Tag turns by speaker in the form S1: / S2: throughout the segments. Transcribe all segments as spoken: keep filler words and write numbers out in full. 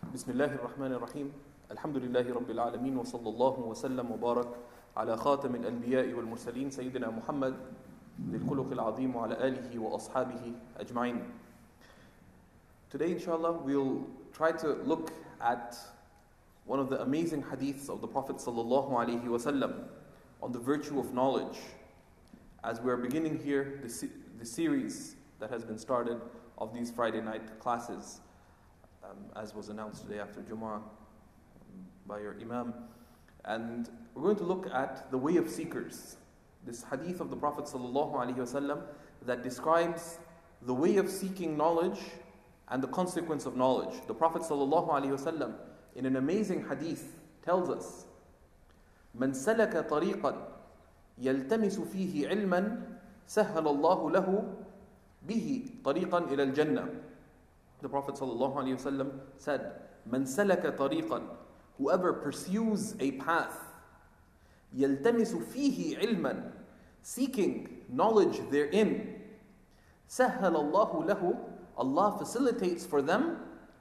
S1: بسم الله الرحمن الرحيم الحمد لله رب العالمين وصلى الله وسلم وبارك على خاتم الأنبياء والمرسلين سيدنا محمد ذي الخلق العظيم وعلى آله وأصحابه أجمعين. Today inshallah we'll try to look at one of the amazing hadiths of the Prophet sallallahu alaihi wasallam on the virtue of knowledge, as we are beginning here the, se- the series that has been started of these Friday night classes, um, as was announced today after Jummah by your Imam. And we're going to look at the way of seekers, this hadith of the Prophet sallallahu alaihi wasallam that describes the way of seeking knowledge and the consequence of knowledge. The Prophet sallallahu alaihi wasallam in an amazing hadith tells us, من سلك طريقا يلتمس فيه علما سهل الله له به طريقا إلى الجنة. The Prophet sallallahu alaihi wasallam said, من سلك طريقا, whoever pursues a path, يلتمس فيه علما, seeking knowledge therein, سهل الله له, Allah facilitates for them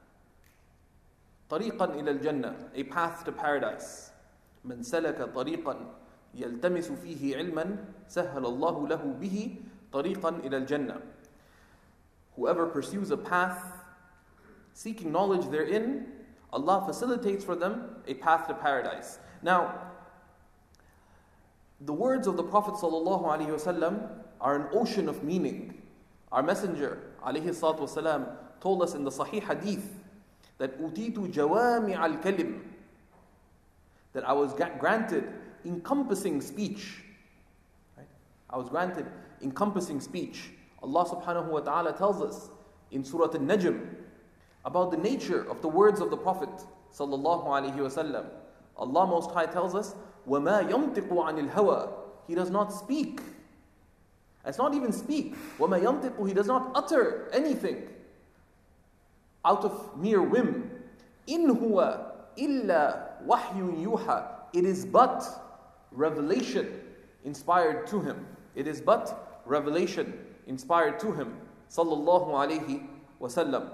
S1: طريقا إلى الجنة, a path to paradise. من سلك طريقا يلتمس فيه علما سهل الله له به طريقا إلى الجنة. Whoever pursues a path seeking knowledge therein, Allah facilitates for them a path to paradise. Now, the words of the Prophet ﷺ are an ocean of meaning. Our Messenger ﷺ told us in the Sahih Hadith that أُوتِيتُ جَوَامِعَ الْكَلِمِ, that I was granted encompassing speech. Right? I was granted encompassing speech. Allah subhanahu wa ta'ala tells us in Surah An-Najm about the nature of the words of the Prophet sallallahu alaihi wasallam. Allah Most High tells us, وَمَا يَمْتِقُ عَنِ الْهَوَى, He does not speak. It's not even speak. وَمَا يَمْتِقُ, He does not utter anything out of mere whim. إِنْ هُوَ إِلَّا وَحْيٌ يُوحَى, it is but revelation inspired to Him. It is but revelation inspired to Him, sallallahu alaihi wasallam.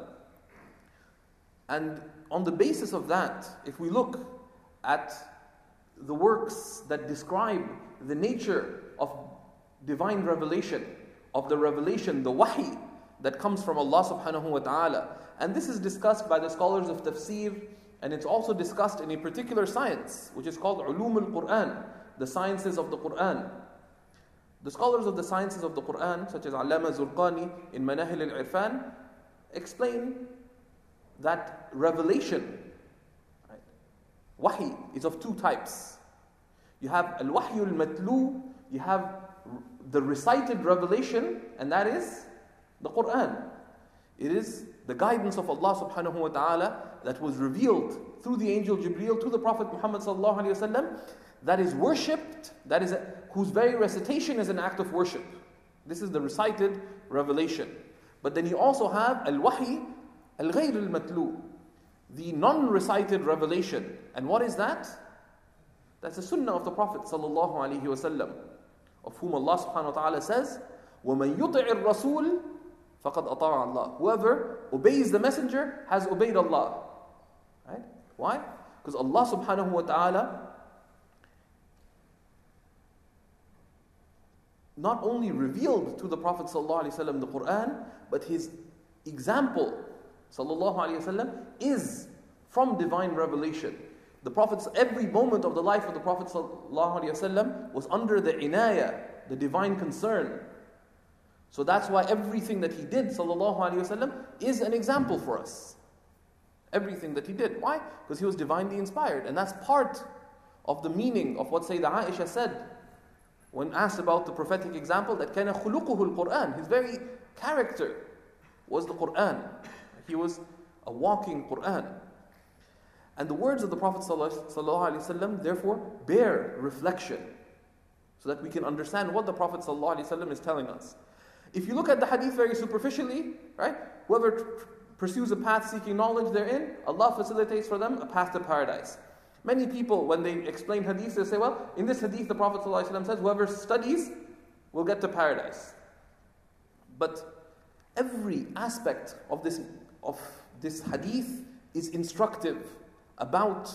S1: And on the basis of that, if we look at the works that describe the nature of divine revelation, of the revelation, the wahi that comes from Allah subhanahu wa ta'ala, and this is discussed by the scholars of tafsir, and it's also discussed in a particular science, which is called ulum al-Quran, the sciences of the Quran. The scholars of the sciences of the Quran, such as Allama Zurqani in Manahil al-Irfan, explain that revelation, right, wahi, is of two types. You have al-wahyu al-matlu, you have the recited revelation, and that is the Quran. It is the guidance of Allah subhanahu wa ta'ala that was revealed through the angel Jibreel to the Prophet Muhammad sallallahu alaihi wasallam, that is worshipped, that is a, whose very recitation is an act of worship. This is the recited revelation. But then you also have al-wahi al-ghayr al-matlu, the non-recited revelation. And what is that? That's the sunnah of the Prophet sallallahu alaihi wasallam, of whom Allah subhanahu wa ta'ala says, وَمَن يُطِعِ الرَّسُولِ فَقَدْ أَطَاعَ اللَّهِ, whoever obeys the messenger has obeyed Allah. Right? Why? Because Allah subhanahu wa ta'ala not only revealed to the Prophet ﷺ the Quran, but his example ﷺ is from divine revelation. The Prophet's every moment of the life of the Prophet ﷺ was under the inayah, the divine concern. So that's why everything that he did ﷺ is an example for us. Everything that he did. Why? Because he was divinely inspired. And that's part of the meaning of what Sayyidah Aisha said when asked about the prophetic example, that كَانَ خُلُقُهُ الْقُرْآنِ, his very character was the Qur'an. He was a walking Qur'an. And the words of the Prophet ﷺ therefore bear reflection, so that we can understand what the Prophet ﷺ is telling us. If you look at the hadith very superficially, right, whoever t- pursues a path seeking knowledge therein, Allah facilitates for them a path to paradise. Many people, when they explain hadith, they say, well, in this hadith the Prophet ﷺ says, whoever studies will get to paradise. But every aspect of this of this hadith is instructive about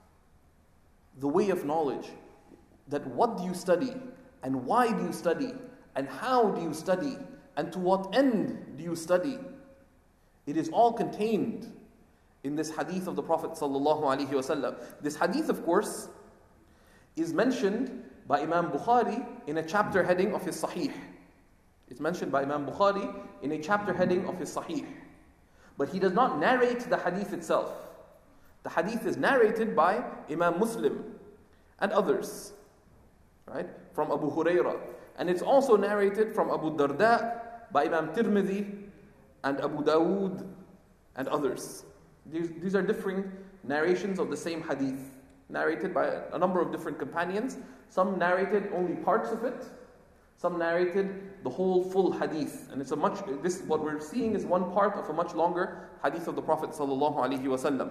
S1: the way of knowledge. That what do you study, and why do you study, and how do you study, and to what end do you study? It is all contained in this hadith of the Prophet sallallahu alaihi wasallam. This hadith, of course, is mentioned by Imam Bukhari in a chapter heading of his Sahih. It's mentioned by Imam Bukhari in a chapter heading of his Sahih. But he does not narrate the hadith itself. The hadith is narrated by Imam Muslim and others, right? From Abu Hurairah. And it's also narrated from Abu Darda, by Imam Tirmidhi, and Abu Dawood, and others. These, these are differing narrations of the same hadith, narrated by a, a number of different companions. Some narrated only parts of it, some narrated the whole full hadith. And it's a much, this, what we're seeing is one part of a much longer hadith of the Prophet sallallahu alaihi wasallam.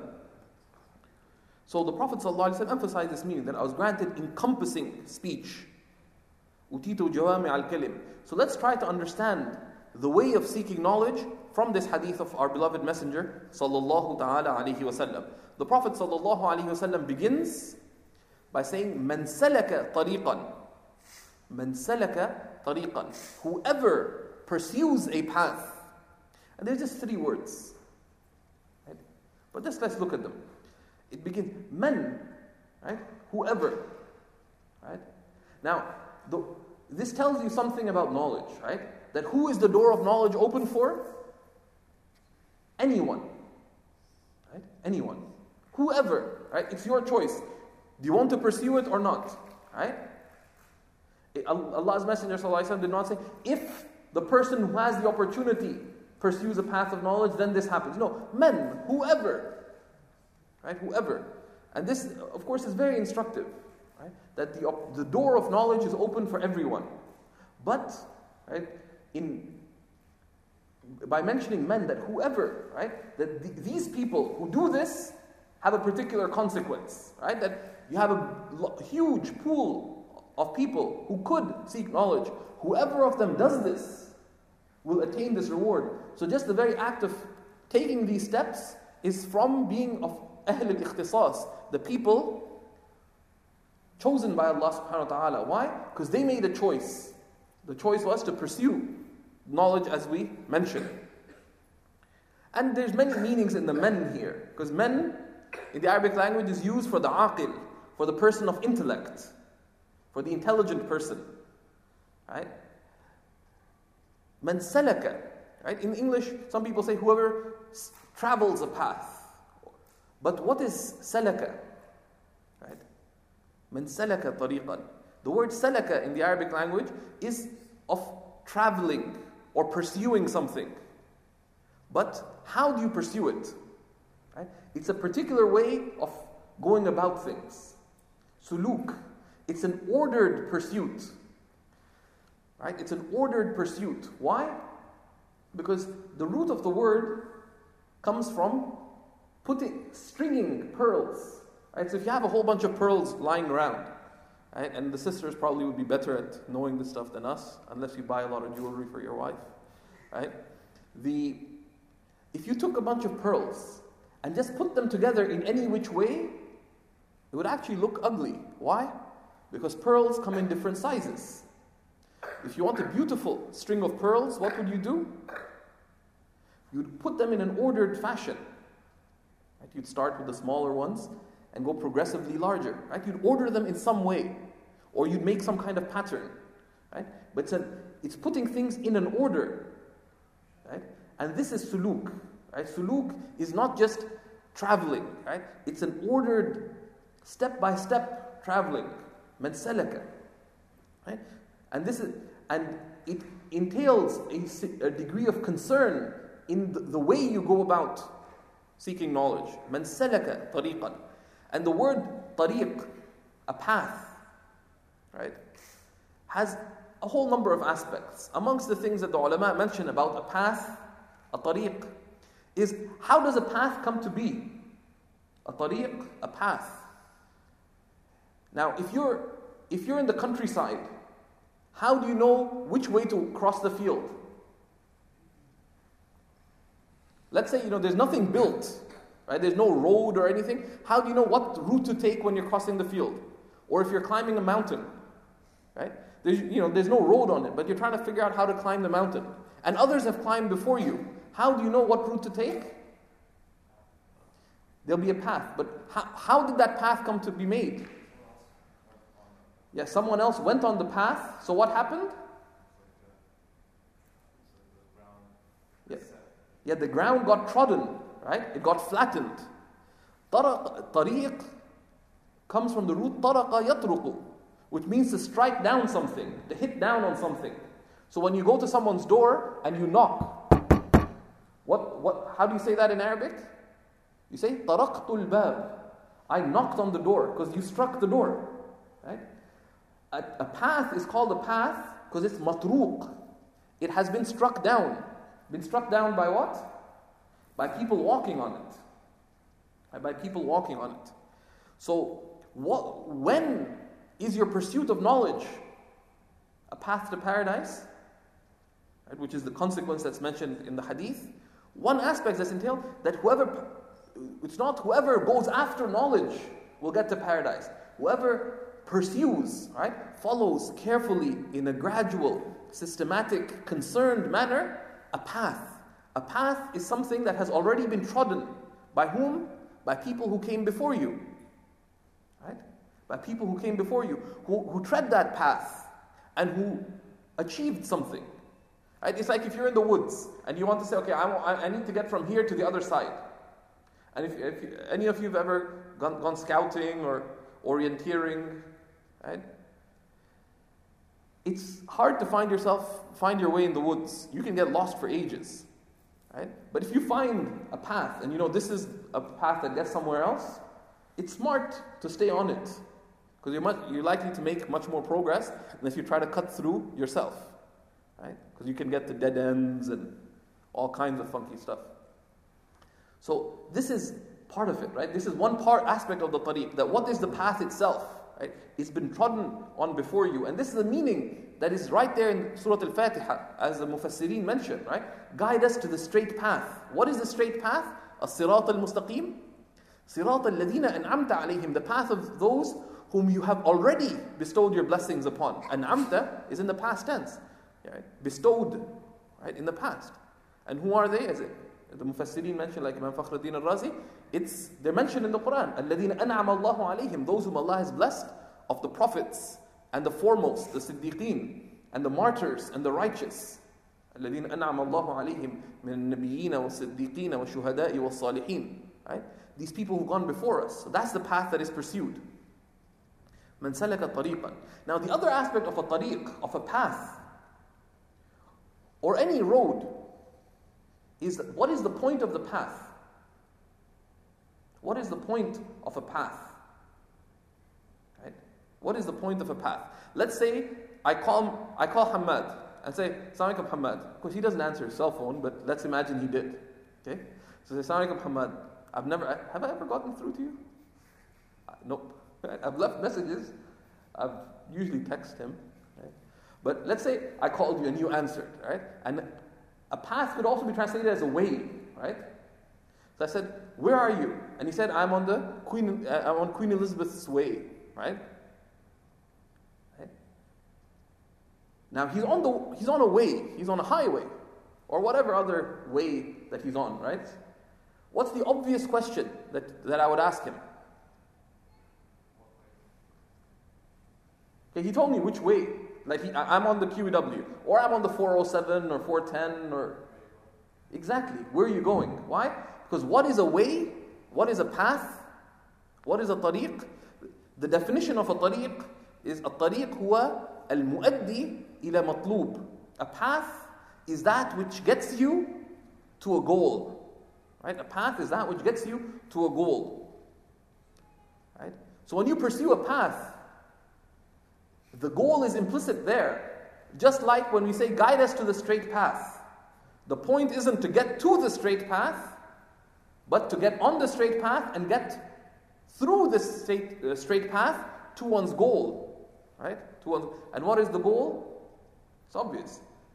S1: So the Prophet sallallahu alaihi wasallam emphasized this meaning, that I was granted encompassing speech. Utitu jawami al-kalim. So let's try to understand the way of seeking knowledge from this hadith of our beloved Messenger sallallahu ta'ala alaihi wasallam. The Prophet sallallahu alaihi wasallam begins by saying, Man salaka tariqan. Man salaka tariqan. Whoever pursues a path. And there's just three words. Right? But just let's look at them. It begins, man, right? Whoever. Right? Now, the, this tells you something about knowledge, right? That who is the door of knowledge open for? Anyone. Right? Anyone. Whoever. Right? It's your choice. Do you want to pursue it or not? Right? It, Allah's Messenger ﷺ did not say, if the person who has the opportunity pursues a path of knowledge, then this happens. No, men, whoever. Right? Whoever. And this, of course, is very instructive. Right? That the, the door of knowledge is open for everyone. But, right, in by mentioning men, that whoever, right, that th- these people who do this have a particular consequence, right? That you have a lo- huge pool of people who could seek knowledge. Whoever of them does this will attain this reward. So just the very act of taking these steps is from being of Ahl al-Ikhtisas, the people chosen by Allah subhanahu wa ta'ala. Why? Because they made a choice. The choice was to pursue knowledge, as we mentioned. And there's many meanings in the men here. Because men, in the Arabic language, is used for the aqil, for the person of intellect, for the intelligent person. Right? Man salaka. Right? In English, some people say whoever s- travels a path. But what is salaka? Right? Man salaka tariqan. The word salaka in the Arabic language is of traveling or pursuing something. But how do you pursue it? Right? It's a particular way of going about things. Suluk. It's an ordered pursuit. Right? It's an ordered pursuit. Why? Because the root of the word comes from putting, stringing pearls. Right? So if you have a whole bunch of pearls lying around, right, and the sisters probably would be better at knowing this stuff than us, unless you buy a lot of jewelry for your wife. Right? The, if you took a bunch of pearls and just put them together in any which way, it would actually look ugly. Why? Because pearls come in different sizes. If you want a beautiful string of pearls, what would you do? You'd put them in an ordered fashion. Right? You'd start with the smaller ones and go progressively larger. Right? You'd order them in some way, or you'd make some kind of pattern. Right? But it's, a, it's putting things in an order. Right? And this is suluk. Right? Suluk is not just traveling. Right? It's an ordered, step-by-step traveling. Man salaka. Right? And this is, and it entails a, a degree of concern in the, the way you go about seeking knowledge. Man salaka tariqan. And the word tariq, a path, right, has a whole number of aspects. Amongst the things that the ulama mention about a path, a tariq, is how does a path come to be? A tariq, a path. Now, if you're if you're in the countryside, how do you know which way to cross the field? Let's say, you know, there's nothing built right? There's no road or anything. How do you know what route to take when you're crossing the field? Or if you're climbing a mountain, right? There's, you know, there's no road on it, but you're trying to figure out how to climb the mountain. And others have climbed before you. How do you know what route to take? There'll be a path. But how, how did that path come to be made? Yeah, someone else went on the path. So what happened? Yeah, yeah the ground got trodden, right? It got flattened. Taraq, tariq comes from the root taraqa yatruqu, which means to strike down something, to hit down on something. So when you go to someone's door and you knock, what, what, how do you say that in Arabic? You say, taraqtul bab. I knocked on the door, because you struck the door. Right? A, a path is called a path because it's matruq. It has been struck down. Been struck down by what? By people walking on it. Right? By people walking on it. So, what, when is your pursuit of knowledge a path to paradise? Right? Which is the consequence that's mentioned in the hadith. One aspect that's entailed that whoever, it's not whoever goes after knowledge will get to paradise. Whoever pursues, right, follows carefully in a gradual, systematic, concerned manner, a path. A path is something that has already been trodden. By whom? By people who came before you. Right? By people who came before you, who, who tread that path and who achieved something. Right? It's like if you're in the woods and you want to say, okay, I, want, I need to get from here to the other side. And if, if you, any of you have ever gone, gone scouting or orienteering, right? It's hard to find yourself, find your way in the woods. You can get lost for ages, right? But if you find a path and you know this is a path that gets somewhere else, it's smart to stay on it because you're much, you're likely to make much more progress than if you try to cut through yourself, right? Because you can get to dead ends and all kinds of funky stuff. So this is part of it, right? This is one part aspect of the tariq, that what is the path itself, right? It's been trodden on before you. And this is the meaning that is right there in Surah Al-Fatiha, as the Mufassirin mentioned, right? Guide us to the straight path. What is the straight path? As-sirat al-mustaqim. Sirat al-ladina an'amta alayhim, the path of those whom you have already bestowed your blessings upon. An'amta is in the past tense, right? Bestowed, right, in the past. And who are they? Is it the Mufassirin mentioned, like Imam Fakhruddin al-Razi, it's, they're mentioned in the Quran. الَّذِينَ أَنْعَمَ اللَّهُ عَلَيْهِمْ, those whom Allah has blessed, of the prophets, and the foremost, the Siddiqeen, and the martyrs, and the righteous. الَّذِينَ أَنْعَمَ اللَّهُ عَلَيْهِمْ مِنَ النَّبِيِّينَ وَالصِّدِّيقِينَ وَالشُّهَدَاءِ وَالصَّالِحِينَ. Right? These people who've gone before us. So that's the path that is pursued. مَنْ سَلَكَ طَرِيقًا. Now the other aspect of a tariq, of a path, or any road, is that what is the point of the path? What is the point of a path? Right? What is the point of a path? Let's say I call I call Hamad and say, Assalamu alaikum Hamad. Of course, he doesn't answer his cell phone, but let's imagine he did. Okay? So say, Assalamu alaikum Hamad. I've never, have I ever gotten through to you? Uh, nope. I've left messages. I've usually text him. Right? But let's say I called you and you answered, right? And a path could also be translated as a way, right? So I said, "Where are you?" And he said, "I'm on the Queen. Uh, I'm on Queen Elizabeth's Way," right? right? Now he's on the he's on a way. He's on a highway, or whatever other way that he's on, right? What's the obvious question that, that I would ask him? Okay, he told me which way. Like he, I'm on the Q E W, or I'm on the four oh seven or four ten, or exactly. Where are you going? Why? Because what is a way? What is a path? What is a tariq? The definition of a tariq is a tariq huwa al-muaddi ila matlub. A path is that which gets you to a goal. Right? A path is that which gets you to a goal. Right? So when you pursue a path, the goal is implicit there. Just like when we say, guide us to the straight path. The point isn't to get to the straight path, but to get on the straight path and get through the straight, uh, straight path to one's goal. Right? To one's, and what is the goal? It's obvious.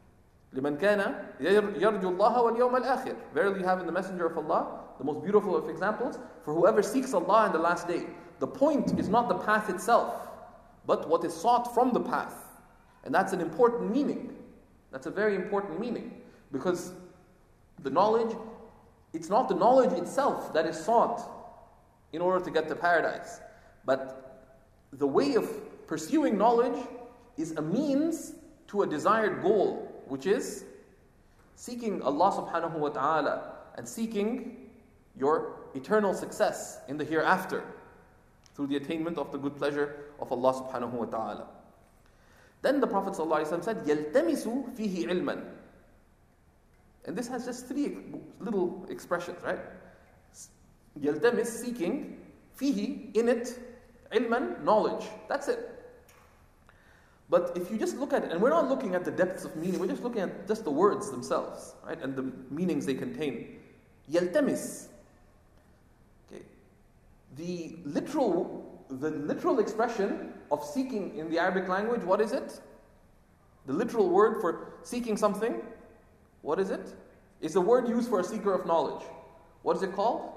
S1: لمن كان يرجو الله واليوم الآخر. Verily you have in the Messenger of Allah the most beautiful of examples for whoever seeks Allah in the last day. The point is not the path itself, but what is sought from the path. And that's an important meaning. That's a very important meaning. Because the knowledge, it's not the knowledge itself that is sought in order to get to paradise. But the way of pursuing knowledge is a means to a desired goal, which is seeking Allah subhanahu wa ta'ala and seeking your eternal success in the hereafter through the attainment of the good pleasure of Allah subhanahu wa ta'ala. Then the Prophet ﷺ said, يَلْتَمِسُ فِيهِ عِلْمًا. And this has just three little expressions, right? يَلْتَمِس, seeking, فِيهِ, in it, عِلْمًا, knowledge. That's it. But if you just look at it, and we're not looking at the depths of meaning, we're just looking at just the words themselves, right? And the meanings they contain. يَلْتَمِس. Okay. The literal The literal expression of seeking in the Arabic language, what is it? The literal word for seeking something, what is it? It's a word used for a seeker of knowledge. What is it called?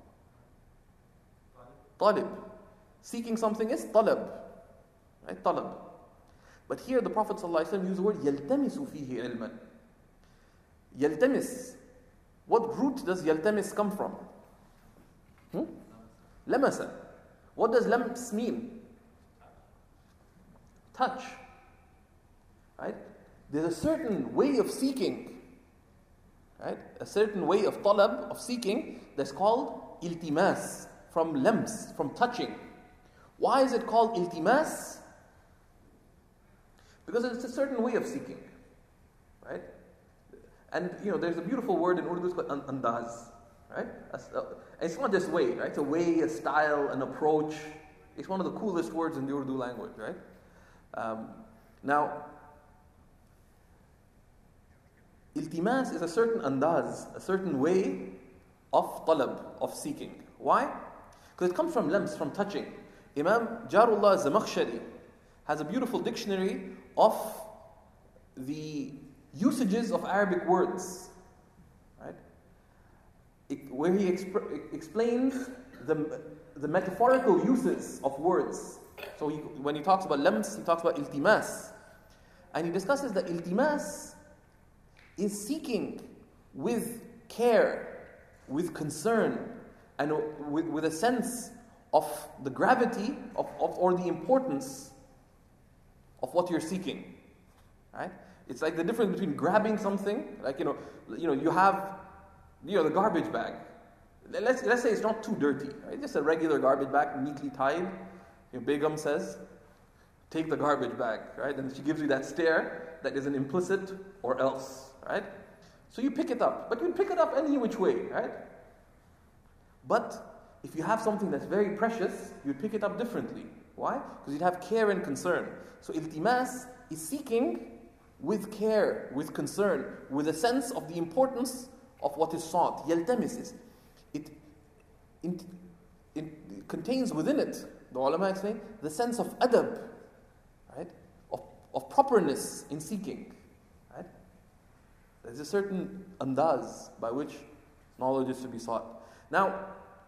S1: Talib. Seeking something is talab. Right? Talab. But here the Prophet ﷺ used the word يَلْتَمِسُ فِيهِ عِلْمًا. يَلْتَمِس. What root does يَلْتَمِس come from? Hmm? Lamasa. What does lams mean? Touch. Right? There's a certain way of seeking, right? A certain way of talab, of seeking, that's called iltimas, from lams, from touching. Why is it called iltimas? Because it's a certain way of seeking, right? And you know, there's a beautiful word in Urdu, it's called andaz. Right? It's not just way, right? It's a way, a style, an approach. It's one of the coolest words in the Urdu language, right? Um, now, iltimas is a certain andaz, a certain way of talab, of seeking. Why? Because it comes from lams, from touching. Imam Jarullah Zamakhshari has a beautiful dictionary of the usages of Arabic words. It, where he exp- explains the, the metaphorical uses of words. So he, when he talks about lams, he talks about iltimas. And he discusses that iltimas is seeking with care, with concern, and with, with a sense of the gravity of, of or the importance of what you're seeking. Right? It's like the difference between grabbing something, like you know, you know, you have You know, the garbage bag. Let's, let's say it's not too dirty, right? Just a regular garbage bag, neatly tied. Your Begum says, take the garbage bag, right? And she gives you that stare that is an implicit or else, right? So you pick it up. But you pick it up any which way, right? But if you have something that's very precious, you'd pick it up differently. Why? Because you'd have care and concern. So iltimas is seeking with care, with concern, with a sense of the importance of what is sought. Yaltamisis. It, it, it contains within it, the ulama explain, the sense of adab, right? Of, of properness in seeking. Right? There's a certain andaz by which knowledge is to be sought. Now,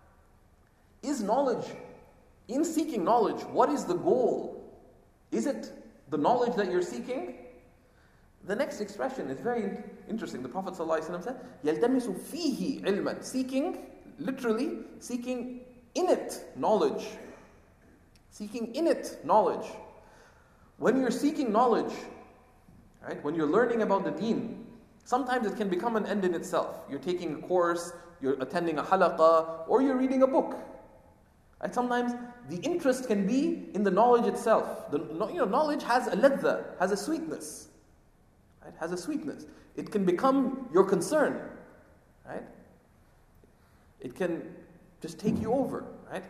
S1: is knowledge, in seeking knowledge, what is the goal? Is it the knowledge that you're seeking? The next expression is very interesting. The Prophet ﷺ said, يَلْتَمِسُ فِيهِ عِلْمًا. Seeking, literally, seeking in it knowledge. Seeking in it knowledge. When you're seeking knowledge, right, when you're learning about the deen, sometimes it can become an end in itself. You're taking a course, you're attending a halaqah, or you're reading a book. Right? Sometimes the interest can be in the knowledge itself. The, you know, knowledge has a ladha, has a sweetness. Right? Has a sweetness. It can become your concern. Right? It can just take you over. Right?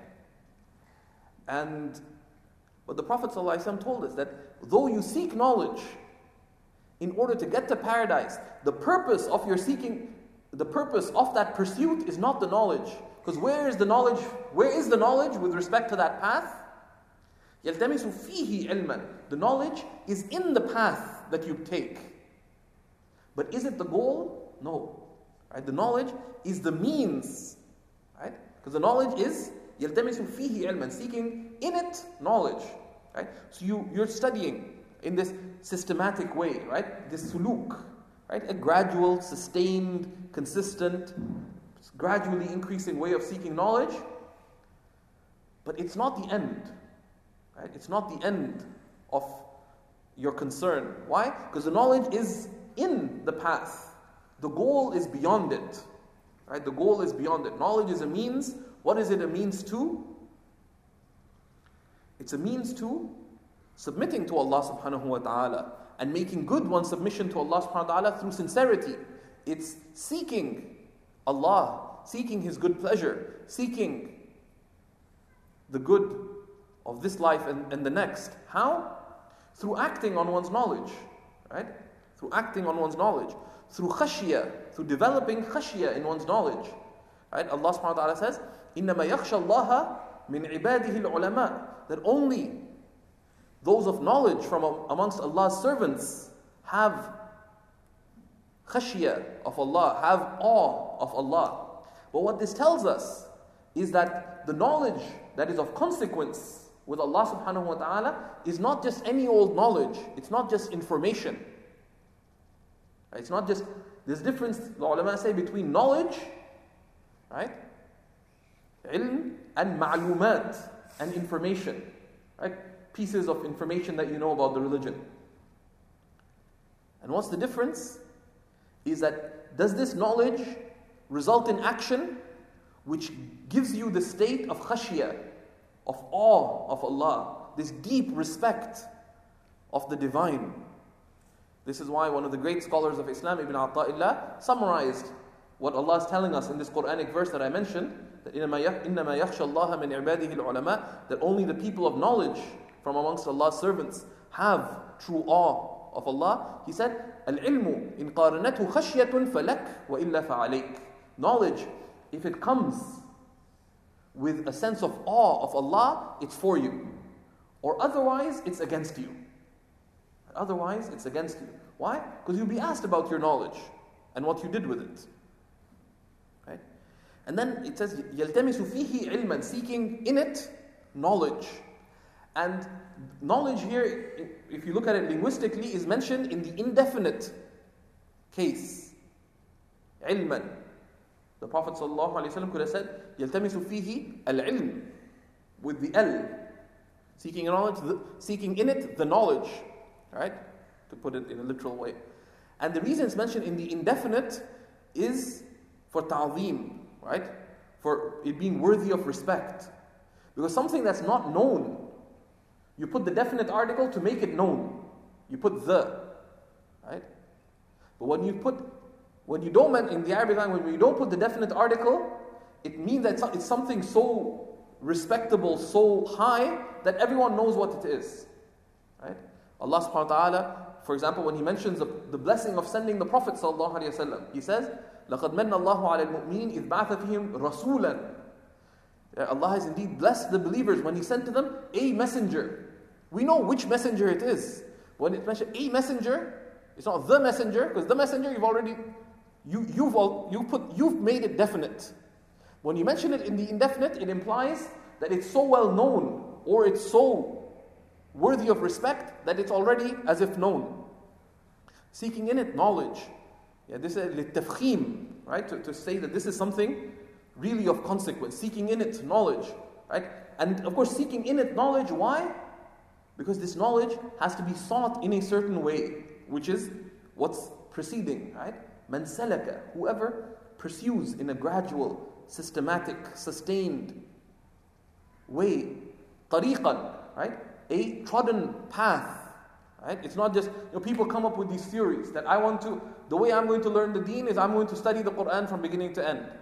S1: And but the Prophet ﷺ told us that though you seek knowledge in order to get to paradise, the purpose of your seeking, the purpose of that pursuit is not the knowledge. Because where is the knowledge? Where is the knowledge with respect to that path? يَلْتَمِسُ فِيهِ عِلْمًا. The knowledge is in the path that you take. But is it the goal? No. Right? The knowledge is the means. Right? Because the knowledge is يَلْتَمِسُ فِيهِ عِلْمًا, seeking in it knowledge. Right? So you, you're studying in this systematic way, right? This suluk, right? A gradual, sustained, consistent, gradually increasing way of seeking knowledge. But it's not the end. Right? It's not the end of your concern. Why? Because the knowledge is in the path. The goal is beyond it. Right? The goal is beyond it. Knowledge is a means. What is it a means to? It's a means to submitting to Allah subhanahu wa ta'ala and making good one's submission to Allah subhanahu wa ta'ala through sincerity. It's seeking Allah, seeking His good pleasure, seeking the good of this life and, and the next. How? Through acting on one's knowledge, right? Through acting on one's knowledge. Through khashiyah, through developing khashiyah in one's knowledge. Right? Allah subhanahu wa ta'ala says, إِنَّمَا يَخْشَى اللَّهَ مِنْ عِبَادِهِ الْعُلَمَاءِ, that only those of knowledge from amongst Allah's servants have khashiyah of Allah, have awe of Allah. But what this tells us is that the knowledge that is of consequence with Allah subhanahu wa ta'ala is not just any old knowledge. It's not just information. It's not just, there's difference, the ulama say, between knowledge, right? Ilm and ma'lumat, and information. Right? Pieces of information that you know about the religion. And what's the difference? Is that, does this knowledge result in action which gives you the state of khashiyah, of awe of Allah, this deep respect of the divine? This is why one of the great scholars of Islam, Ibn Atta'illah, summarized what Allah is telling us in this Quranic verse that I mentioned, that إِنَّمَا يَخْشَى اللَّهَ مِنْ عِبَادِهِ الْعُلَمَاءِ, that only the people of knowledge from amongst Allah's servants have true awe of Allah. He said, الْعِلْمُ إِنْ قَارَنَتْهُ خَشْيَةٌ فَلَكْ وَإِلَّا فَعَلَيْكَ. Knowledge, if it comes with a sense of awe of Allah, it's for you. Or otherwise, it's against you. Otherwise, it's against you. Why? Because you'll be asked about your knowledge and what you did with it. Right? And then it says, يَلْتَمِسُ فِيهِ عِلْمًا, seeking in it knowledge. And knowledge here, if you look at it linguistically, is mentioned in the indefinite case. عِلْمًا. The Prophet ﷺ could have said, يَلْتَمِسُ فِيهِ الْعِلْمِ, with the L. Seeking knowledge, the, seeking in it the knowledge. Right? To put it in a literal way. And the reason it's mentioned in the indefinite is for ta'zeem, right? For it being worthy of respect. Because something that's not known, you put the definite article to make it known. You put the, right? But when you put, when you don't, in the Arabic language, when you don't put the definite article, it means that it's something so respectable, so high, that everyone knows what it is. Right? Allah subhanahu wa ta'ala, for example, when He mentions the, the blessing of sending the Prophet sallallahu alayhi wa sallam, He says, لَقَدْ مَنَّ اللَّهُ عَلَى الْمُؤْمِنِينَ إِذْ بَعَثَ فِيهِمْ رَسُولًا. Allah has indeed blessed the believers when He sent to them a messenger. We know which messenger it is. When it's mentioned a messenger, it's not the messenger, because the messenger you've already, you, you've, all, you put, you've made it definite. When you mention it in the indefinite, it implies that it's so well known, or it's so worthy of respect that it's already as if known. Seeking in it knowledge. Yeah, this is لِلتَّفْخِيم, right? To, to say that this is something really of consequence. Seeking in it knowledge, right? And of course, seeking in it knowledge, why? Because this knowledge has to be sought in a certain way, which is what's preceding, right? مَنْ سَلَكَ, whoever pursues in a gradual, systematic, sustained way, طَرِيقًا, right? A trodden path, right? It's not just, you know, people come up with these theories that I want to, the way I'm going to learn the deen is I'm going to study the Quran from beginning to end.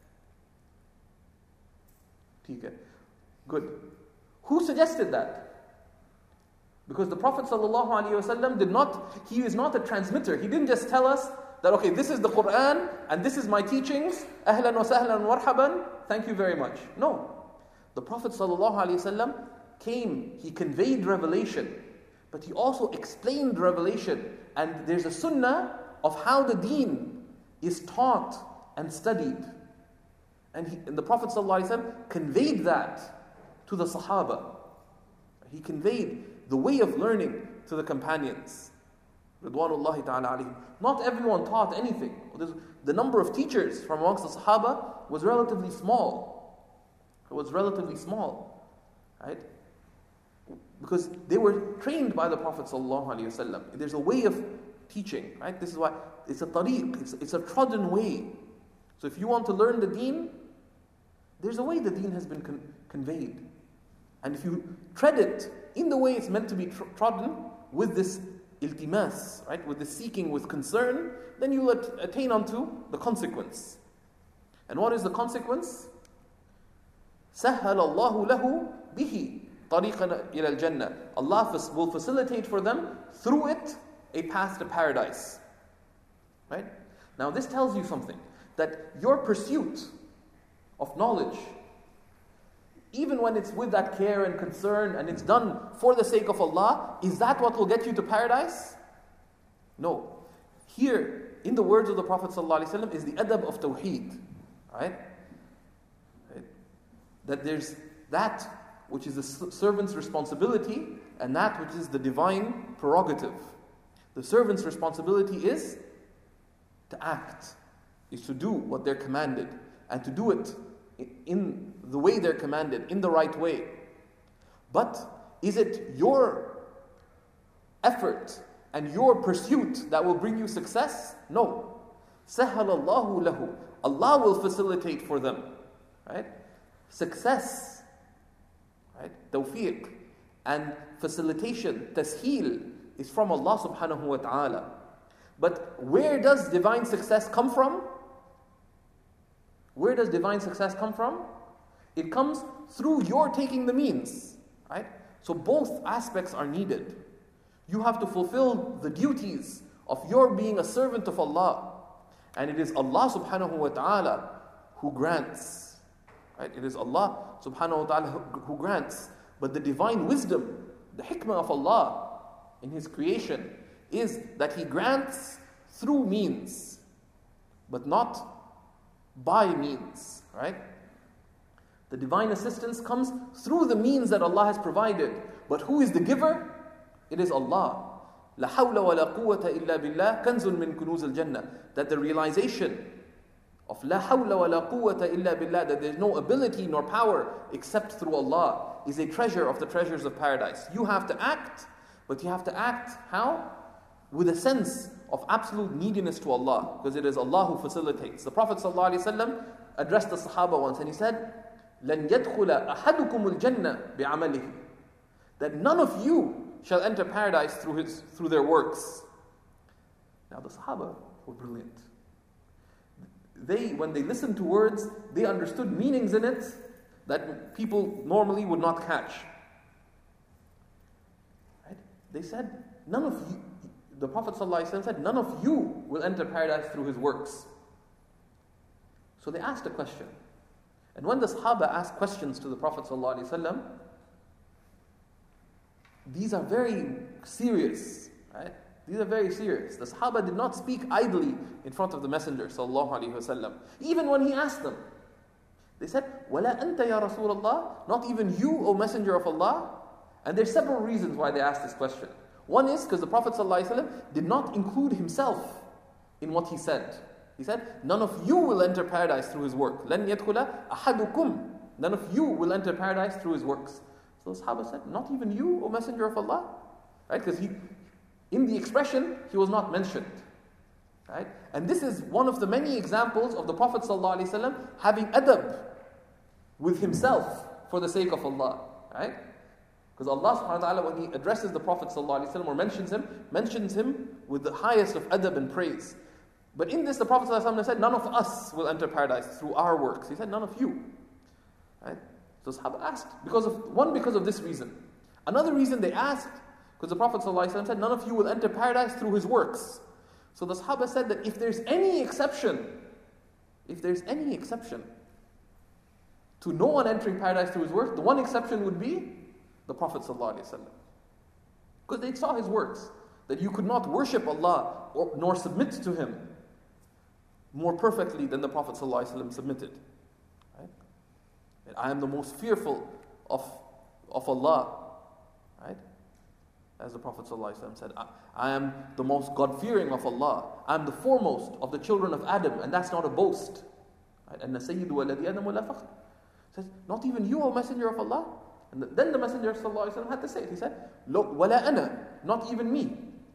S1: Okay. Good. Who suggested that? Because the Prophet ﷺ did not, he is not a transmitter. He didn't just tell us that, okay, this is the Quran and this is my teachings, ahlan wa sahlan wa marhaban, thank you very much. No. The Prophet ﷺ came, he conveyed revelation, but he also explained revelation. And there's a sunnah of how the deen is taught and studied. And, he, and the Prophet ﷺ conveyed that to the Sahaba. He conveyed the way of learning to the companions. Ridwanullahi ta'ala alayhim. Not everyone taught anything. The number of teachers from amongst the Sahaba was relatively small. It was relatively small. Right? Because they were trained by the Prophet ﷺ. There's a way of teaching. Right? This is why it's a tariq. It's, it's a trodden way. So if you want to learn the deen, there's a way the deen has been con- conveyed. And if you tread it in the way it's meant to be tr- trodden, with this iltimas, right, with the seeking with concern, then you will at- attain unto the consequence. And what is the consequence? سَهَّلَ اللَّهُ لَهُ بِهِ طَرِيقًا إِلَى الْجَنَّةِ Allah will facilitate for them, through it, a path to paradise. Right? Now this tells you something, that your pursuit of knowledge, even when it's with that care and concern and it's done for the sake of Allah, is that what will get you to paradise? No. Here, in the words of the Prophet ﷺ, is the adab of tawheed. Right? Right? That there's that which is the servant's responsibility and that which is the divine prerogative. The servant's responsibility is to act, is to do what they're commanded, and to do it in the way they're commanded, in the right way. But is it your effort and your pursuit that will bring you success? No. سَهَّلَ اللَّهُ لَهُ. Allah will facilitate for them. Right? Success, right? Tawfiq and facilitation, tasheel, is from Allah subhanahu wa ta'ala. But where does divine success come from? Where does divine success come from? It comes through your taking the means, right? So both aspects are needed. You have to fulfill the duties of your being a servant of Allah. And it is Allah subhanahu wa ta'ala who grants. Right? It is Allah subhanahu wa ta'ala who, who grants. But the divine wisdom, the hikmah of Allah in His creation, is that He grants through means, but not by means, right? The divine assistance comes through the means that Allah has provided. But who is the giver? It is Allah. لا حول ولا قوة إلا بالله كنز من كنوز الجنة. That the realization of لا حول ولا قوة إلا بالله, that there is no ability nor power except through Allah, is a treasure of the treasures of paradise. You have to act, but you have to act how? With a sense of absolute neediness to Allah, because it is Allah who facilitates. The Prophet ﷺ addressed the Sahaba once and he said, لَنْ يَدْخُلَ أَحَدُكُمُ الْجَنَّةِ بِعَمَلِهِ. That none of you shall enter paradise through his through their works. Now the Sahaba were brilliant. They, when they listened to words, they understood meanings in it that people normally would not catch. Right? They said, none of you, the Prophet ﷺ said, none of you will enter paradise through his works. So they asked a question. And when the Sahaba asked questions to the Prophet ﷺ, these are very serious, right? These are very serious. The Sahaba did not speak idly in front of the Messenger ﷺ. Even when he asked them, they said, وَلَا أَنْتَ يَا رَسُولَ اللَّهِ. Not even you, O Messenger of Allah. And there's several reasons why they asked this question. One is because the Prophet ﷺ did not include himself in what he said. He said, none of you will enter paradise through his work. لَنْ يَدْخُلَ أَحَدُكُمْ. None of you will enter paradise through his works. So the Sahaba said, not even you, O Messenger of Allah? Right? Because he, in the expression, he was not mentioned. Right? And this is one of the many examples of the Prophet ﷺ having adab with himself for the sake of Allah. Right? Because Allah subhanahu wa ta'ala, when He addresses the Prophet ﷺ or mentions him, mentions him with the highest of adab and praise. But in this, the Prophet ﷺ said, none of us will enter paradise through our works. He said, none of you. Right? So Sahaba asked, because of one, because of this reason. Another reason they asked, because the Prophet ﷺ said, none of you will enter paradise through his works. So the Sahaba said that if there's any exception, if there's any exception to no one entering paradise through his works, the one exception would be the Prophet ﷺ. Because they saw his works. that you could not worship Allah or, nor submit to Him more perfectly than the Prophet ﷺ submitted. Right? And I am the most fearful of, of Allah. Right? As the Prophet ﷺ said, I, I am the most God-fearing of Allah. I am the foremost of the children of Adam, and that's not a boast. And Sayyid waladi Adam wala fakhr. Says, not even you, O Messenger of Allah. And then the Messenger ﷺ had to say it. He said, "Look, wala ana, not even me.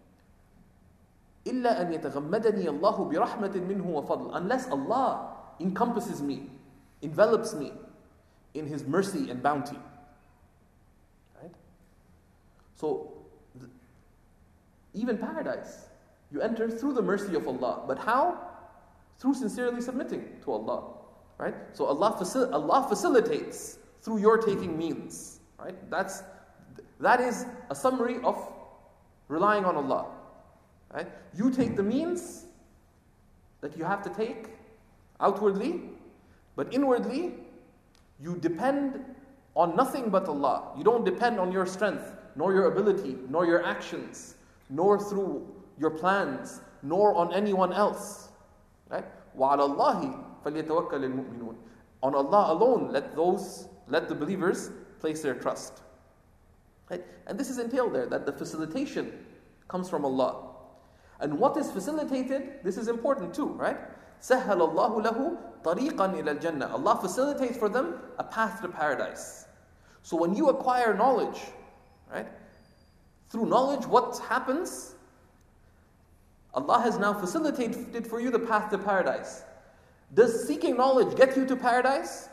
S1: إلا أن يتغمدني الله برحمة منه وفضل." Unless Allah encompasses me, envelops me in His mercy and bounty. Right? So, th- even paradise, you enter through the mercy of Allah. But how? Through sincerely submitting to Allah. Right? So Allah, facil- Allah facilitates through your taking means. Right? That's that is a summary of relying on Allah. Right? You take the means that you have to take outwardly, but inwardly, you depend on nothing but Allah. You don't depend on your strength, nor your ability, nor your actions, nor through your plans, nor on anyone else. Right? وَعَلَى اللَّهِ فَلْيَتَوَكَّلِ الْمُؤْمِنُونَ. On Allah alone, let those, let the believers place their trust. Right? And this is entailed there, that the facilitation comes from Allah. And what is facilitated, this is important too, right? سَهَّلَ اللَّهُ لَهُ طَرِيقًا إِلَى الْجَنَّةِ. Allah facilitates for them a path to paradise. So when you acquire knowledge, right? Through knowledge, what happens? Allah has now facilitated for you the path to paradise. Does seeking knowledge get you to paradise?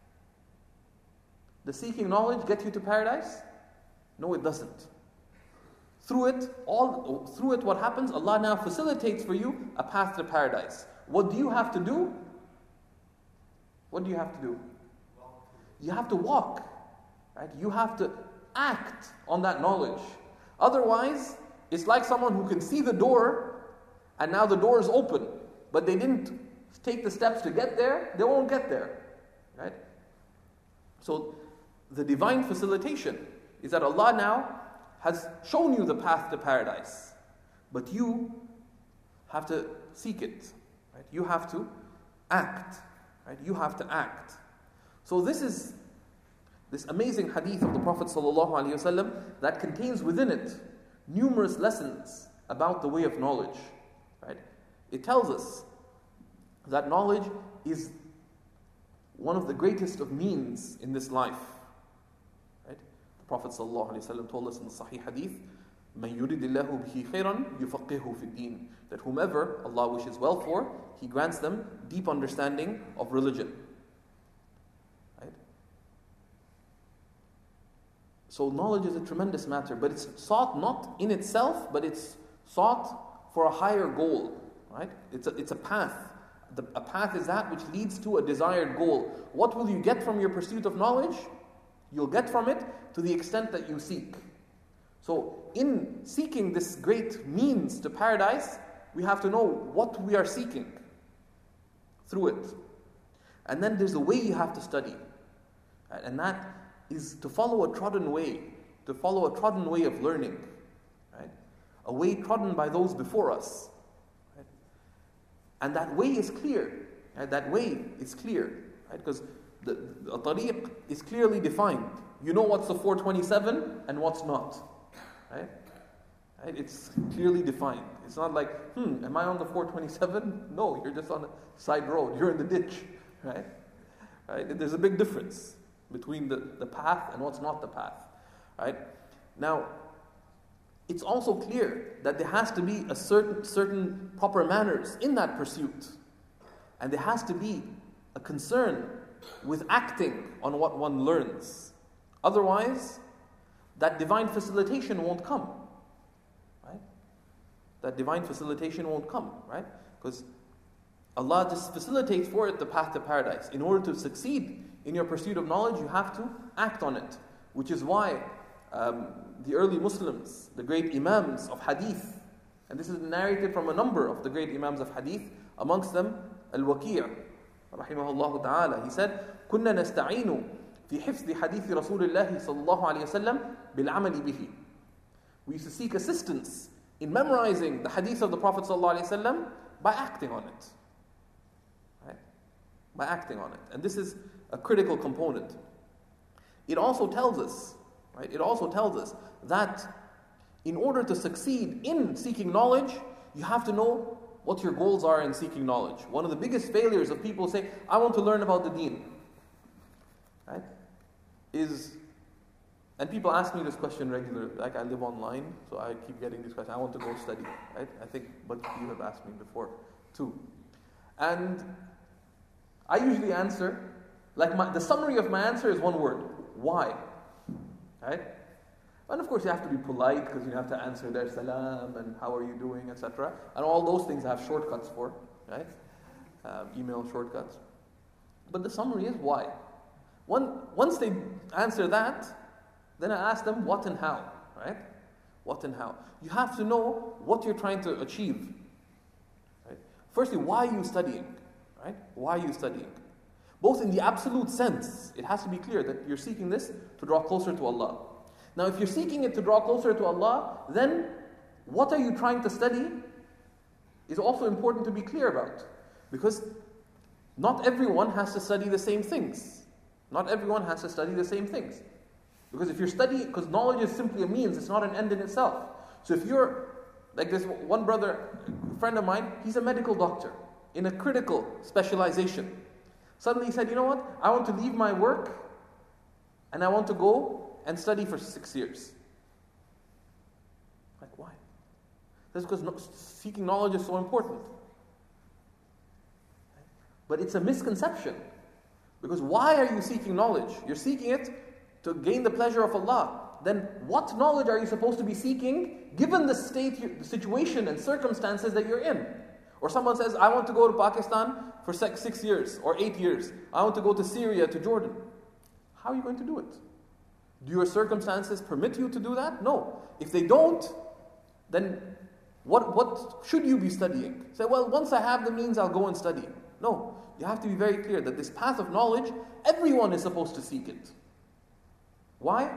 S1: Does seeking knowledge get you to paradise? No, it doesn't. Through it, all through it, what happens? Allah now facilitates for you a path to paradise. What do you have to do? What do you have to do? You have to walk. Right? You have to act on that knowledge. Otherwise, it's like someone who can see the door, and now the door is open, but they didn't take the steps to get there, they won't get there. Right? So, the divine facilitation is that Allah now has shown you the path to paradise, but you have to seek it. Right? You have to act. Right? You have to act. So this is this amazing hadith of the Prophet ﷺ that contains within it numerous lessons about the way of knowledge. Right? It tells us that knowledge is one of the greatest of means in this life. Right? The Prophet ﷺ told us in the Sahih Hadith, مَنْ يُرِدِ اللَّهُ بِهِ خَيْرًا يُفَقِّهُ فِي الدِّينِ. That whomever Allah wishes well for, He grants them deep understanding of religion. Right? So knowledge is a tremendous matter, but it's sought not in itself, but it's sought for a higher goal. Right? It's a, it's a path. The, a path is that which leads to a desired goal. What will you get from your pursuit of knowledge? You'll get from it to the extent that you seek. So, in seeking this great means to paradise, we have to know what we are seeking through it. And then there's a way you have to study. And that is to follow a trodden way, to follow a trodden way of learning. Right? A way trodden by those before us. Right? And that way is clear. Right? That way is clear. Right? Because the, the tariq is clearly defined. You know what's the four twenty-seven and what's not. Right? Right? It's clearly defined. It's not like, hmm, am I on the four twenty-seven? No, you're just on the side road. You're in the ditch. Right? Right? There's a big difference between the, the path and what's not the path. Right? Now, it's also clear that there has to be a certain certain proper manners in that pursuit. And there has to be a concern with acting on what one learns. Otherwise, that divine facilitation won't come. Right? That divine facilitation won't come, right? Because Allah just facilitates for it the path to paradise. In order to succeed in your pursuit of knowledge, you have to act on it. Which is why um, the early Muslims, the great Imams of Hadith, and this is narrated from a number of the great Imams of Hadith, amongst them Al-Waqi' rahimahullah ta'ala, he said, كُنَّا نَسْتَعِينُ في حفظ حديث رسول الله صلى الله عليه وسلم بالعمل به. We used to seek assistance in memorizing the hadith of the Prophet ﷺ by acting on it. Right? By acting on it. And this is a critical component. It also tells us, right? It also tells us that in order to succeed in seeking knowledge, you have to know what your goals are in seeking knowledge. One of the biggest failures of people who say, I want to learn about the deen, right? Is, and people ask me this question regularly, like I live online, so I keep getting this question, I want to go study, right? I think a bunch of you have asked me before too. And I usually answer, like my, the summary of my answer is one word, why? Right? And of course you have to be polite because you have to answer their salam and how are you doing, et cetera. And all those things I have shortcuts for, right? Um, email shortcuts. But the summary is why. One, once they answer that, then I ask them what and how, right? What and how. You have to know what you're trying to achieve. Right? Firstly, why are you studying? Right? Why are you studying? Both in the absolute sense, it has to be clear that you're seeking this to draw closer to Allah. Now, if you're seeking it to draw closer to Allah, then what are you trying to study is also important to be clear about. Because not everyone has to study the same things. Not everyone has to study the same things. Because if you're studying, because knowledge is simply a means, it's not an end in itself. So if you're, like this one brother, a friend of mine, he's a medical doctor in a critical specialization. Suddenly he said, you know what, I want to leave my work and I want to go and study for six years. Like, why? That's because no, seeking knowledge is so important. But it's a misconception. Because why are you seeking knowledge? You're seeking it to gain the pleasure of Allah. Then what knowledge are you supposed to be seeking given the state, the situation and circumstances that you're in? Or someone says, I want to go to Pakistan for six, six years or eight years. I want to go to Syria, to Jordan. How are you going to do it? Do your circumstances permit you to do that? No. If they don't, then what, what should you be studying? Say, well, once I have the means, I'll go and study. No. You have to be very clear that this path of knowledge, everyone is supposed to seek it. Why?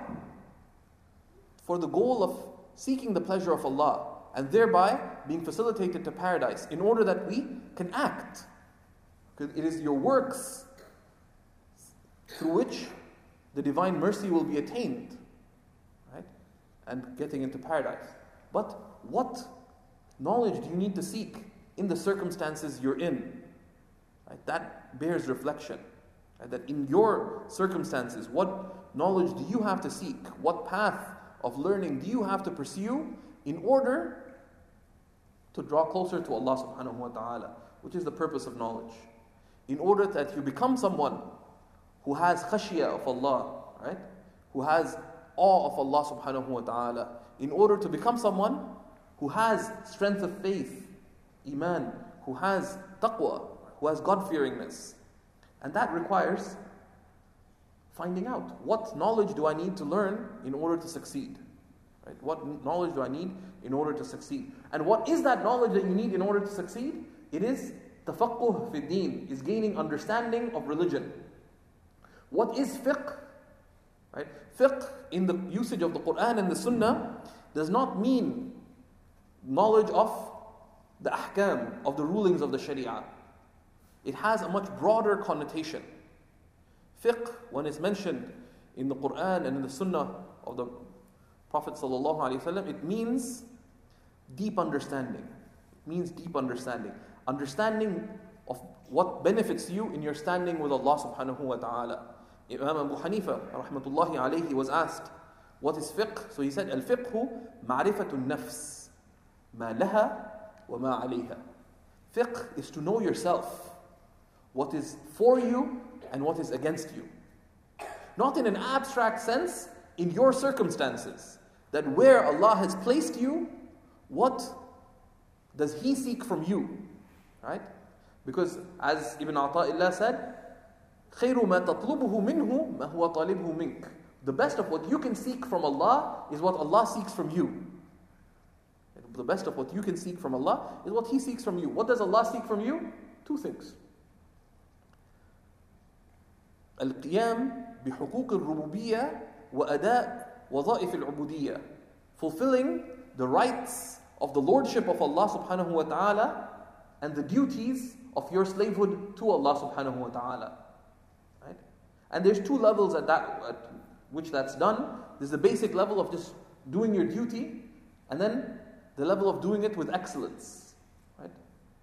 S1: For the goal of seeking the pleasure of Allah and thereby being facilitated to paradise in order that we can act. Because it is your works through which the divine mercy will be attained, right? And getting into paradise. But what knowledge do you need to seek in the circumstances you're in? Right? That bears reflection. Right? That in your circumstances, what knowledge do you have to seek? What path of learning do you have to pursue in order to draw closer to Allah subhanahu wa ta'ala, which is the purpose of knowledge. In order that you become someone who has khashiyah of Allah, right? Who has awe of Allah subhanahu wa ta'ala. In order to become someone who has strength of faith, iman, who has taqwa, who has God-fearingness. And that requires finding out, what knowledge do I need to learn in order to succeed? Right? What knowledge do I need in order to succeed? And what is that knowledge that you need in order to succeed? It is tafaqquh fi deen, is gaining understanding of religion. What is fiqh? Right? Fiqh, in the usage of the Quran and the Sunnah, does not mean knowledge of the ahkam, of the rulings of the Sharia. It has a much broader connotation. Fiqh, when it's mentioned in the Quran and in the Sunnah of the Prophet ﷺ, it means deep understanding. It means deep understanding. Understanding of what benefits you in your standing with Allah subhanahu wa ta'ala. Imam Abu Hanifa rahmatullahi alayhi was asked, what is fiqh? So he said, al-fiqhu ma'rifatun nafs, ma laha wa ma alayha. Fiqh is to know yourself, what is for you and what is against you. Not in an abstract sense, in your circumstances. That where Allah has placed you, what does He seek from you? Right? Because as Ibn Ata'illah said, خَيْرُ مَا تَطْلُبُهُ مِنْهُ مَا هُوَ طَالِبْهُ مِنْكَ. The best of what you can seek from Allah is what Allah seeks from you. The best of what you can seek from Allah is what He seeks from you. What does Allah seek from you? Two things. القيام بحقوق الربوبية وأداء وظائف العبودية. Fulfilling the rights of the lordship of Allah subhanahu wa ta'ala and the duties of your slavehood to Allah subhanahu wa ta'ala. Right? And there's two levels at that at which that's done. There's the basic level of just doing your duty, and then the level of doing it with excellence. Right?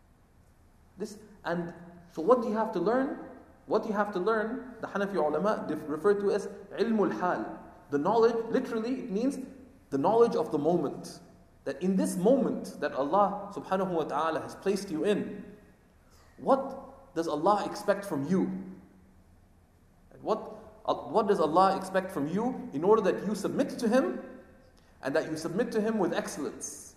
S1: This and so what do you have to learn? What you have to learn, the Hanafi ulama refer to as ilmul hal. The knowledge, literally, it means the knowledge of the moment. That in this moment that Allah subhanahu wa ta'ala has placed you in, what does Allah expect from you? What, what does Allah expect from you in order that you submit to Him and that you submit to Him with excellence?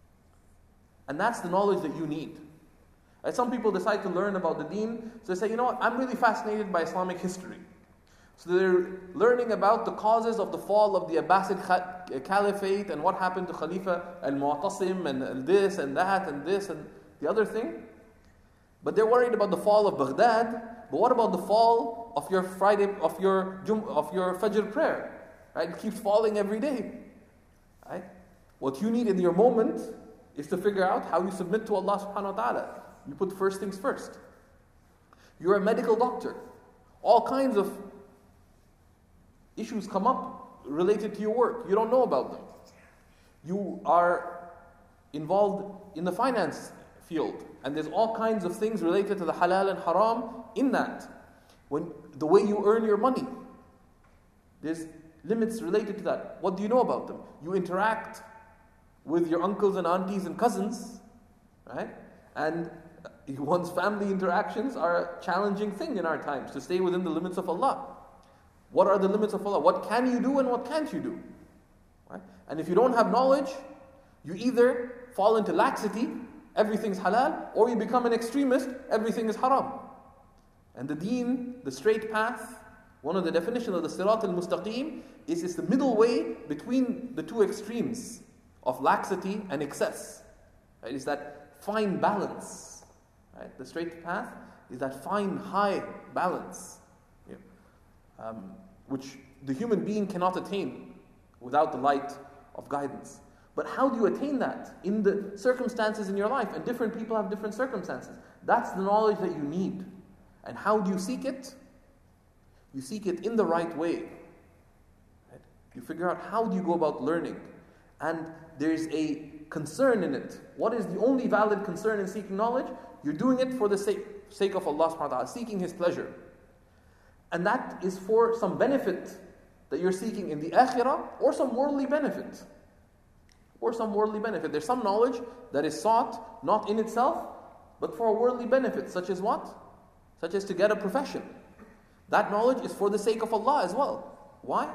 S1: And that's the knowledge that you need. And some people decide to learn about the deen, so they say, you know what, I'm really fascinated by Islamic history. So they're learning about the causes of the fall of the Abbasid Caliphate and what happened to Khalifa al-Mu'tasim and this and that and this and the other thing. But they're worried about the fall of Baghdad. But what about the fall of your Friday, of your Jum, of your Fajr prayer? Right? It keeps falling every day. Right? What you need in your moment is to figure out how you submit to Allah subhanahu wa ta'ala. You put first things first. You're a medical doctor. All kinds of issues come up related to your work. You don't know about them. You are involved in the finance field, and there's all kinds of things related to the halal and haram in that. When the way you earn your money, there's limits related to that. What do you know about them? You interact with your uncles and aunties and cousins, right? And one's family interactions are a challenging thing in our times to stay within the limits of Allah. What are the limits of Allah? What can you do and what can't you do? Right? And if you don't have knowledge, you either fall into laxity, everything's halal, or you become an extremist, everything is haram. And the deen, the straight path, one of the definitions of the Sirat al-Mustaqim is it's the middle way between the two extremes of laxity and excess. Right? It's that fine balance. Right? The straight path is that fine, high balance, yeah. um, which the human being cannot attain without the light of guidance. But how do you attain that in the circumstances in your life? And different people have different circumstances. That's the knowledge that you need. And how do you seek it? You seek it in the right way. Right? You figure out how do you go about learning. And there's a concern in it. What is the only valid concern in seeking knowledge? You're doing it for the sake, sake of Allah subhanahu wa ta'ala, seeking His pleasure. And that is for some benefit that you're seeking in the akhirah, or some worldly benefit. Or some worldly benefit. There's some knowledge that is sought, not in itself, but for a worldly benefit, such as what? Such as to get a profession. That knowledge is for the sake of Allah as well. Why?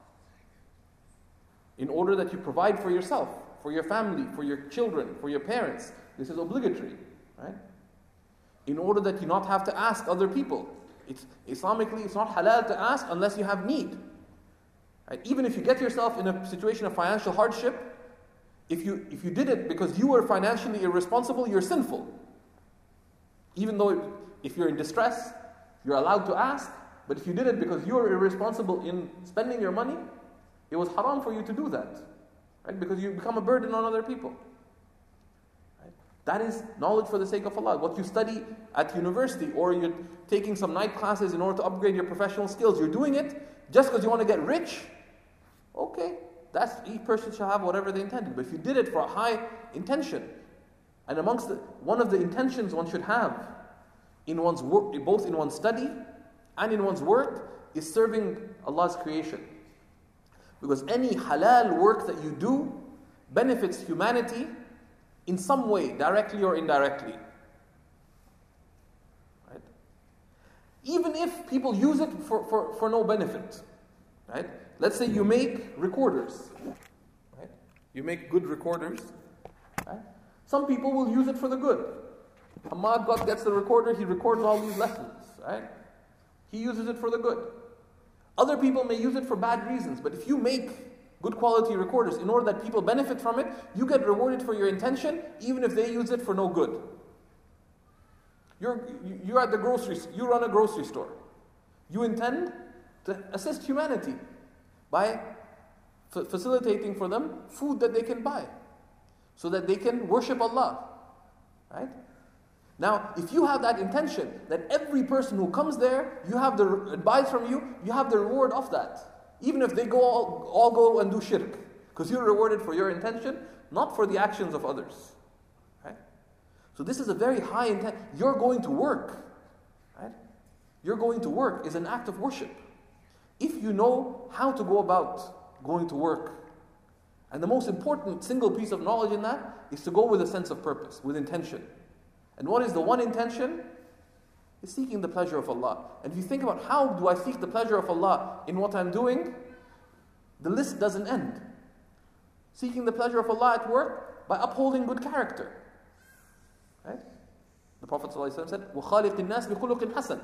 S1: In order that you provide for yourself, for your family, for your children, for your parents. This is obligatory, right? In order that you not have to ask other people. It's Islamically, it's not halal to ask unless you have need. Right? Even if you get yourself in a situation of financial hardship, if you if you did it because you were financially irresponsible, you're sinful. Even though if you're in distress, you're allowed to ask, but if you did it because you were irresponsible in spending your money, it was haram for you to do that. Right? Because you become a burden on other people. That is knowledge for the sake of Allah. What you study at university, or you're taking some night classes in order to upgrade your professional skills, you're doing it just because you want to get rich. Okay, that's each person shall have whatever they intended. But if you did it for a high intention, and amongst the, one of the intentions one should have in one's work, both in one's study and in one's work, is serving Allah's creation. Because any halal work that you do benefits humanity in some way, directly or indirectly. Right? Even if people use it for, for, for no benefit. Right? Let's say you make recorders. Right? You make good recorders. Right? Some people will use it for the good. Ahmad God gets the recorder, he records all these lessons. Right? He uses it for the good. Other people may use it for bad reasons, but if you make good quality recorders, in order that people benefit from it, you get rewarded for your intention, even if they use it for no good. You're, you're at the grocery, you run a grocery store. You intend to assist humanity by f- facilitating for them food that they can buy. so that they can worship Allah. Right? Now, if you have that intention, that every person who comes there, you have the advice from you, you have the reward of that. Even if they go all, all go and do shirk. Because you're rewarded for your intention, not for the actions of others. Right? So this is a very high intent. You're going to work. Right? You're going to work is an act of worship. If you know how to go about going to work, and the most important single piece of knowledge in that is to go with a sense of purpose, with intention. And what is the one intention? Is seeking the pleasure of Allah. And if you think about how do I seek the pleasure of Allah in what I'm doing, the list doesn't end. Seeking the pleasure of Allah at work by upholding good character. Right? The Prophet ﷺ said, وَخَالِقِ النَّاسِ بِخُلُقٍ حَسَنٍ.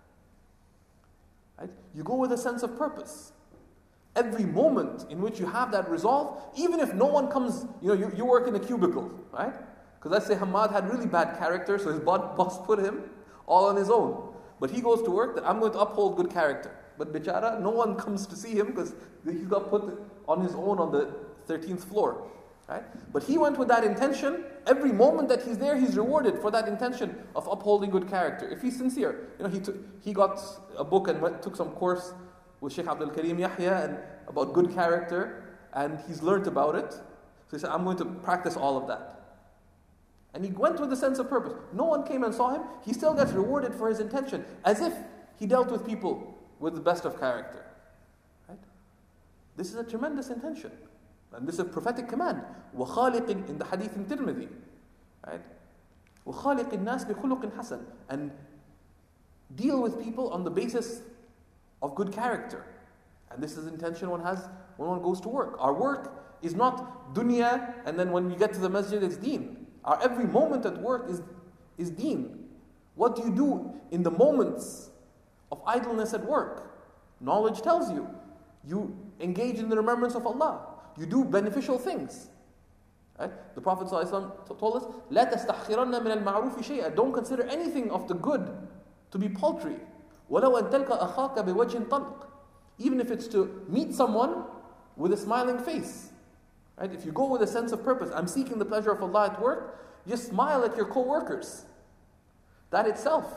S1: Right? You go with a sense of purpose. Every moment in which you have that resolve, even if no one comes, you know, you, you work in a cubicle, right? Because let's say Hamad had really bad character, so his boss put him all on his own. But he goes to work that I'm going to uphold good character. But bichara, no one comes to see him because he's got put on his own on the thirteenth floor. Right? But he went with that intention. Every moment that he's there, he's rewarded for that intention of upholding good character. If he's sincere, you know, he took, he got a book and went, took some course with Sheikh Abdul Karim Yahya and about good character, and he's learnt about it. So he said, I'm going to practice all of that. And he went with a sense of purpose. No one came and saw him. He still gets rewarded for his intention, as if he dealt with people with the best of character. Right? This is a tremendous intention. And this is a prophetic command. وَخَالِقٍ in the hadith in Tirmidhi. Right? وَخَالِقِ النَّاسِ بِخُلُقٍ حَسَنٍ. And deal with people on the basis of good character. And this is intention one has when one goes to work. Our work is not dunya, and then when we get to the masjid, it's deen. Our every moment at work is, is deen. What do you do in the moments of idleness at work? Knowledge tells you. You engage in the remembrance of Allah. You do beneficial things. Right? The Prophet ﷺ told us, لا تستحقرن من المعروف شيئا. Don't consider anything of the good to be paltry. وَلَوْ أَن تَلْقَ أَخَاكَ بِوَجْهٍ طَلْقٍ. Even if it's to meet someone with a smiling face. Right? If you go with a sense of purpose, I'm seeking the pleasure of Allah at work, just smile at your co-workers. That itself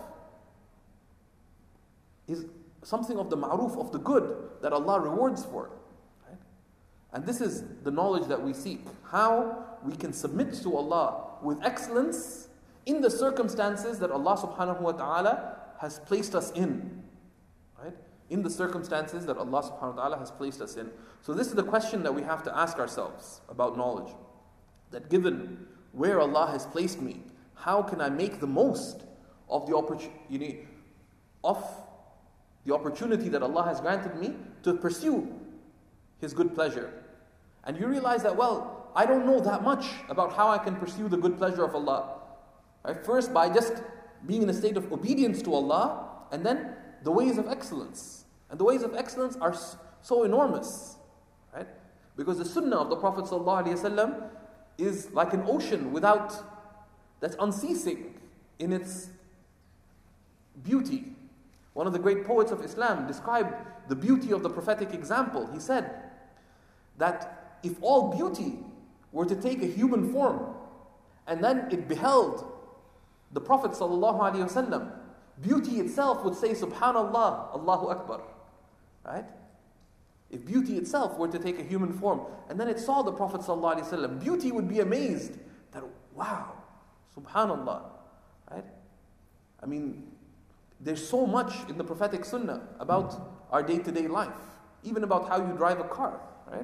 S1: is something of the ma'ruf, of the good, that Allah rewards for. Right? And this is the knowledge that we seek. How we can submit to Allah with excellence in the circumstances that Allah subhanahu wa ta'ala has placed us in. Right? In the circumstances that Allah subhanahu wa ta'ala has placed us in. So this is the question that we have to ask ourselves about knowledge. That given where Allah has placed me, how can I make the most of the opportunity of the opportunity that Allah has granted me to pursue His good pleasure? And you realize that, well, I don't know that much about how I can pursue the good pleasure of Allah. Right? First, by just being in a state of obedience to Allah, and then the ways of excellence. And the ways of excellence are so enormous. Right? Because the sunnah of the Prophet ﷺ is like an ocean without, that's unceasing in its beauty. One of the great poets of Islam described the beauty of the prophetic example. He said that if all beauty were to take a human form, and then it beheld the Prophet ﷺ, beauty itself would say, Subhanallah, Allahu Akbar. Right? If beauty itself were to take a human form, and then it saw the Prophet ﷺ, beauty would be amazed that, wow, Subhanallah. Right? I mean, there's so much in the prophetic sunnah about our day-to-day life, even about how you drive a car. Right?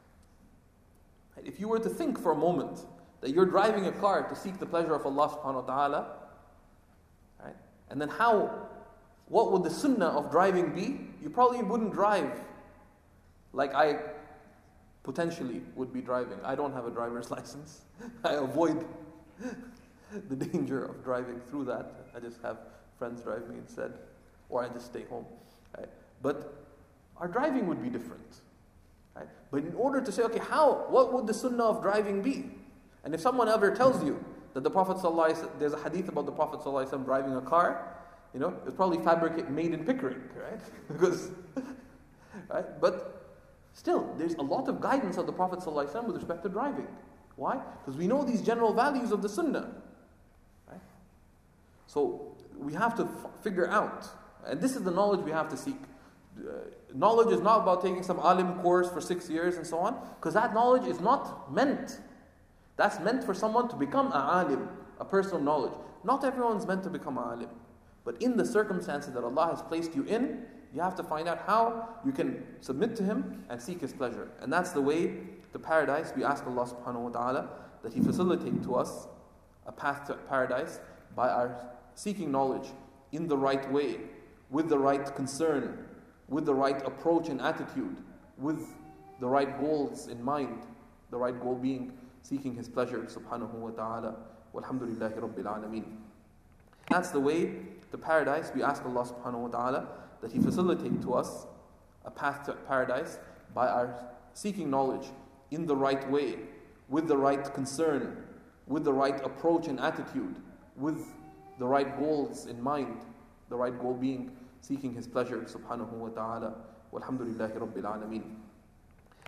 S1: If you were to think for a moment that you're driving a car to seek the pleasure of Allah subhanahu wa ta'ala, right? And then how, what would the sunnah of driving be? You probably wouldn't drive like I potentially would be driving. I don't have a driver's license. I avoid the danger of driving through that. I just have friends drive me instead, or I just stay home. Right? But our driving would be different. Right? But in order to say, okay, how, what would the sunnah of driving be? And if someone ever tells you that the Prophet ﷺ, there's a hadith about the Prophet ﷺ driving a car, you know, it's probably fabricated, made in Pickering, right? Because, right? But still, there's a lot of guidance of the Prophet ﷺ with respect to driving. Why? Because we know these general values of the Sunnah. Right? So we have to f- figure out, and this is the knowledge we have to seek. Uh, knowledge is not about taking some alim course for six years and so on, because that knowledge is not meant. That's meant for someone to become a alim, a person of knowledge. Not everyone's meant to become a alim. But in the circumstances that Allah has placed you in, you have to find out how you can submit to Him and seek His pleasure. And that's the way to paradise. We ask Allah subhanahu wa ta'ala that He facilitate to us a path to paradise by our seeking knowledge in the right way, with the right concern, with the right approach and attitude, with the right goals in mind, the right goal being seeking His pleasure subhanahu wa ta'ala. Walhamdulillahi Rabbil Alameen. That's the way to paradise. We ask Allah subhanahu wa ta'ala that He facilitate to us a path to paradise by our seeking knowledge in the right way, with the right concern, with the right approach and attitude, with the right goals in mind, the right goal being seeking His pleasure subhanahu wa ta'ala. Walhamdulillahi Rabbil Alameen.